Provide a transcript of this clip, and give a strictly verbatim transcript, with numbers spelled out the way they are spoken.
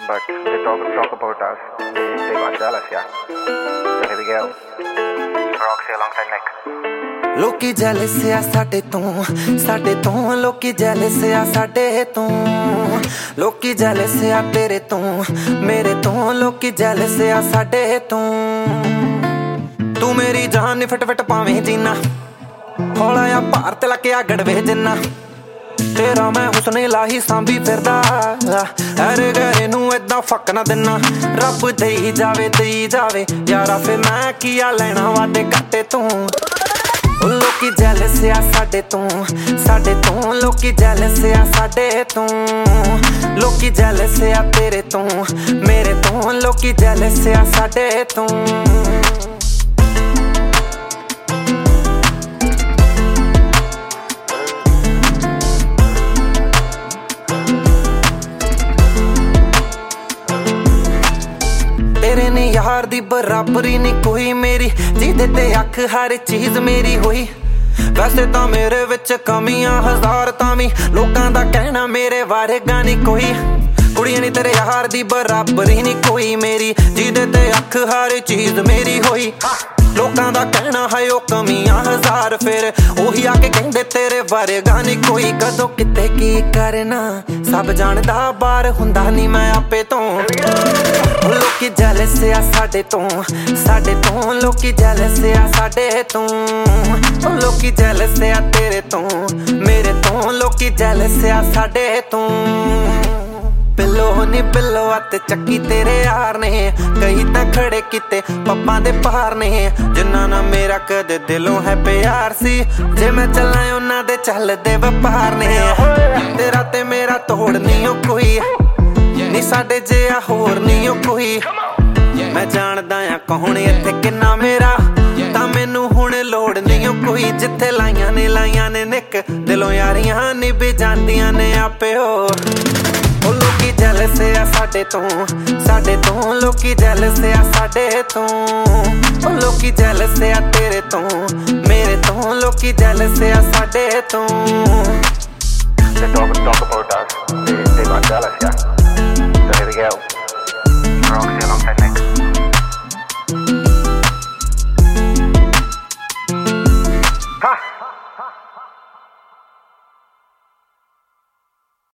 but they talk talk about us. They, they got jealous, yeah. So here we go. Roxy alongside Nick. ਲੋਕੀ jealous ਆ ਸਾਡੇ ਤੋਂ ਸਾਡੇ ਤੋਂ ਲੋਕੀ ਜੈਲਸ ਆ ਸਾਡੇ ਤੋਂ ਲੋਕੀ ਜੈਲਸ ਆ ਤੇਰੇ ਤੋਂ ਮੇਰੇ ਤੋਂ ਲੋਕੀ ਜੈਲਸ ਆ ਸਾਡੇ ਤੋਂ ਤੂੰ ਮੇਰੀ ਜਾਨ ਨੀ ਫਟ ਫਟ ਪਾਵੇਂ ਜੀਨਾ ਹੌਲਾ ਆ ਭਾਰ ਤੇ ਲੱਗਿਆ ਗੜਵੇ ਜਿੰਨਾ ਤੇਰਾ ਮੈਂ ਹੁਸਨੇ ਲਾਹੀ ਸਾਂਭੀ ਫਿਰਦਾ ਐਰੇ ਗਰੇ ਨੂੰ ਏਦਾਂ ਫੱਕ ਨਾ ਦਿਨਾ ਰੱਬ ਦੇਈ ਜਾਵੇ ਦੇਈ ਜਾਵੇ ਯਾਰਾ ਫੇ ਮੈਂ ਕੀ ਆ ਲੈਣਾ ਵਾਦੇ ਕੱਟੇ ਤੂੰ ਲੋਕੀ ਜੈਲਸ ਆ ਸਾਡੇ ਤੋਂ ਸਾਡੇ ਤੋਂ ਲੋਕੀ ਜੈਲਸ ਆ ਸਾਡੇ ਤੋਂ ਲੋਕੀ ਜੈਲਸ ਆ ਤੇਰੇ ਤੋਂ ਮੇਰੇ ਤੋਂ ਲੋਕੀ ਜੈਲਸ ਆ ਸਾਡੇ ਤੋਂ तेरे ने यार दी बराबरी नी कोई मेरी जिदे ते अख हर चीज मेरी होई वैसे तां मेरे विच कमियां हजार तावी लोकां दा कहना मेरे वारेगा नी कोई कुड़ियां नी तेरे यार दी बराबरी नी कोई मेरी जिदे ते अख हर चीज मेरी होई लोकां दा कहना है ओ कमियां हजार फिर ओही आके कहंदे तेरे वारेगा नी कोई कदों किते की करना सब जानदा बाहर हुंदा नी मैं आपे तो लोकी जैलस आ साडे तो साडे तो लोकी जैलस आ साडे तो लोकी जैलस आ तेरे तो मेरे तो लोकी जैलस आ साडे तो पिलो नी पिलो ते चक्की तेरे यार ने कई तां खड़े किते पप्पां दे पार ने जिन्ना ना मेरा कदे दिलों है प्यार सी जे मैं चलां उन्हां दे चलदे व्यापार ने तेरा ते मेरा तोड़ नहीं ओ कोई नी साडे जिहा होर नहीं ओ कोई मैं जानदा आ कौन इत्थे किन्ना मेरा तां मैनू हुण लोड़ नहीं ओ कोई जिथे लाइयां ने लाइयां ने निक दिलों यारियां निभ जांदियां ने आपे हो लोकी जैलस आ साडे तो साडे तो लोकी जैलस आ साडे तो लोकी जैलस आ तेरे तो मेरे तो लोकी जैलस आ साडे तो They talk talk about us. They, they got jealous, yeah. So here we go.